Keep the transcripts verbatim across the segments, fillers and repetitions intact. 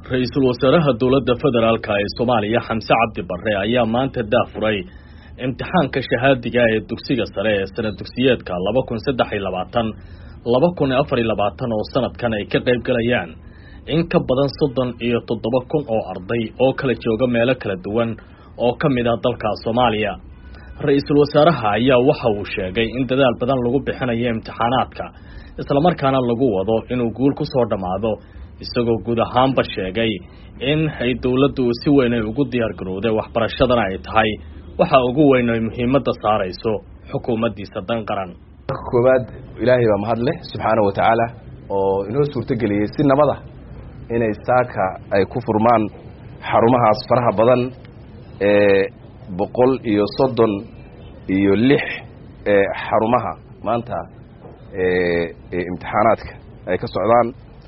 Ra'iisul Wasaaraha Dowladda Federaalka ee Soomaaliya Xamse Cabdi Barre ayaa maanta daafuray imtixaanka shahaadiga ee dugsiga sare ee sanad dugsiyeedka laba kun saddex iyo labaatan laba kun afar iyo labaatan oo sanadkan ay ka qayb galayaan in ka badan soddon iyo toddoba kun oo arday oo kala jooga meelo kala duwan oo ka mid ah dalka Soomaaliya. Ra'iisul Wasaaraha ayaa waxa uu sheegay in dadaal badan lagu bixinayo imtixaanaadka isla markaana lagu wado inuu guul ku soo dhamaado isagoo guud ahaanba sheegay in ay dawladdu si weyn ay ugu diyaar garowday waxbarashadana ay tahay waxa ugu weyn ay muhiimadda saarayso xukuumaddiisa dan qaran. koobaad ilaahay baa mahad leh subxaanahu wa tacaala oo inoo suurtageliyey si nabada inay saaka ay ku furmaan xarumahaas faraha badan ee boqol iyo soddon iyo lix ee xarumaha maanta ee imtixaanaadka ay ka socdaan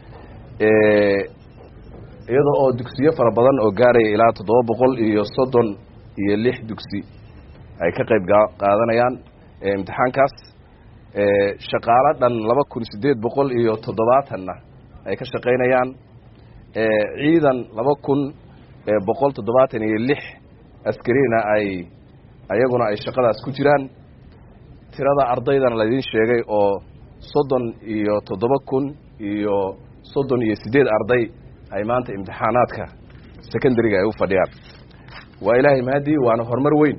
ee iyadoo oo dugsiyo fara badan oo gaaraya ilaa toddoba boqol iyo soddon iyo lix dugsi ay ka qayb qaadanayaan imtixaankaas ee shaqaale dhan laba kun siddeed boqol iyo toddobaatanna ay ka shaqaynayaan ee ciidan laba kun boqol toddobaatan iyo lix askarina ay ayaguna ay shaqadaas ku jiraan. tirada ardaydana la idin sheegay oo soddon iyo toddoba kun iyo soddon iyo siddeed arday ay maanta imtixaanaadka secondary-ga ay u fadhiyaan. waa ilaahay mahadii waana horumar weyn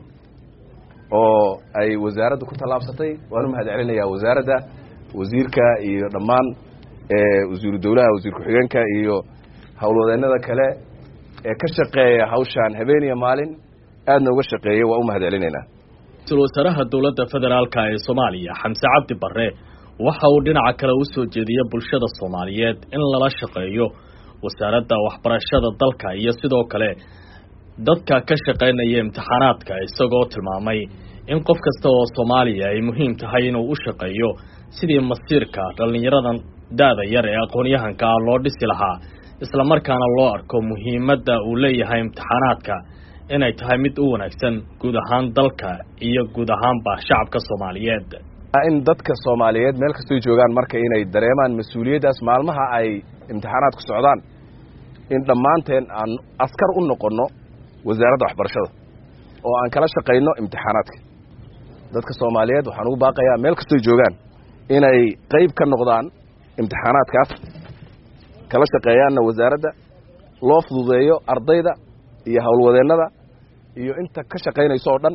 oo ay wasaaradda ku tallaabsatay. waanu mahad celinayaa wasaaradda, wasiirka iyo dhammaan ee wasiiru dawlaha, wasiir ku-xigeenka iyo howlwadeennada kale ee ka shaqeeya hawshaan habeen iyo maalin aadna uga shaqeeyay. waa u mahad celinaynaa. Ra'iisul Wasaaraha Dowladda Federaalka ee Soomaaliya Xamse Cabdi Barre waxa uu dhinaca kale u soo jeediyay bulshada Soomaaliyeed in lala shaqeeyo wasaaradda waxbarashada dalka iyo sidoo kale dadka ka shaqeynaya imtixaanaadka isagoo tilmaamay in qof kasta oo Soomaaliya ay muhiim tahay inuu u shaqeeyo sidii masiirka dhalinyaradan daada yar ee aqoon-yahanka loo dhisi lahaa isla markaana loo arko muhiimadda uu leeyahay imtixaanaadka inay tahay mid u wanaagsan guud ahaan dalka iyo guud ahaanba shacabka Soomaaliyeed. in dadka Soomaaliyeed meel kastoo joogaan marka inay dareemaan mas'uuliyaddaas maalmaha ay imtixaanaadku socdaan in dhammaanteen aan askar u noqonno wasaaradda waxbarashada oo aan kala shaqayno imtixaanaadka. dadka Soomaaliyeed waxaan ugu baaqayaa meel kastoo joogaan inay qayb ka noqdaan imtixaanaadkaas, kala shaqeeyaanna wasaaradda, loo fududeeyo ardayda iyo howlwadeennada iyo inta ka shaqaynayso oo dhan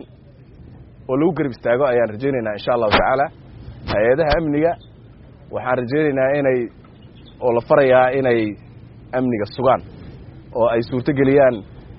oo lagu garab istaago ayaan rajaynaynaa insha allahu tacaala. hay-adaha amniga waxaan rajaynaynaa inay oo la farayaa inay amniga sugaan oo ay suurtogeliyaan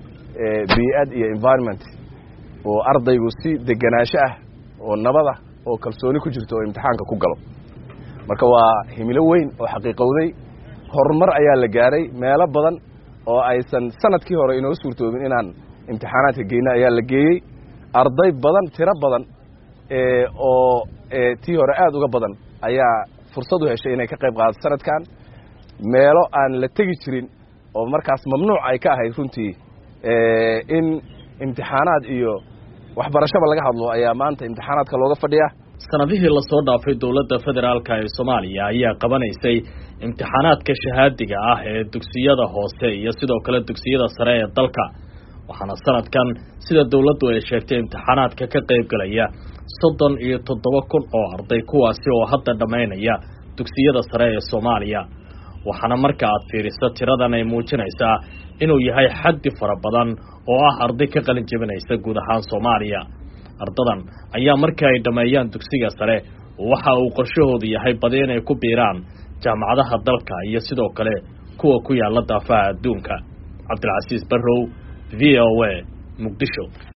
bii'ad iyo environment oo ardaygu si deganaansho ah oo nabada oo kalsooni ku jirto oo imtixaanka ku galo. marka waa himilo weyn oo xaqiiqowday. horumar ayaa la gaaray meelo badan oo aysan sanadkii hore inoo suurtoobin inaan imtixaanaadka geyna ayaa la geeyey. arday badan tiro badan ee oo ee tii hore aad uga badan ayaa fursad u heshay inay ka qayb qaadato sanadkan meelo aan la tegi jirin oo markaas mamnuuc ay ka ahayd runtii ee in imtixaanaad iyo waxbarashada laga hadlo ayaa maanta imtixaanaadka looga fadhiyaa. sanadihii la soo dhaafay Dowladda Federaalka ee Soomaaliya ayaa qabanaysay imtixaanaadka shahaadiga ah ee dugsiyada hoose iyo sidoo kale dugsiyada sare ee dalka. waxaana sanadkan sida dawladdu ay sheegtay imtixaanaadka ka qayb galaya soddon iyo toddoba kun oo arday kuwaasi oo hadda dhameynaya dugsiyada sare ee Soomaaliya. waxaana marka aad fiiriso tiradan ay muujinaysaa inuu yahay xaddi fara badan oo ah arday ka qalin jebinaysa guud ahaan Soomaaliya. ardadan ayaa marka ay dhameeyaan dugsiga sare waxa uu qorshahoodu yahay badi inay ku biiraan jaamacadaha dalka iyo sidoo kale kuwa ku yaala daafaha adduunka. Cabdilcasiis Barrow, V O A, Muqdisho.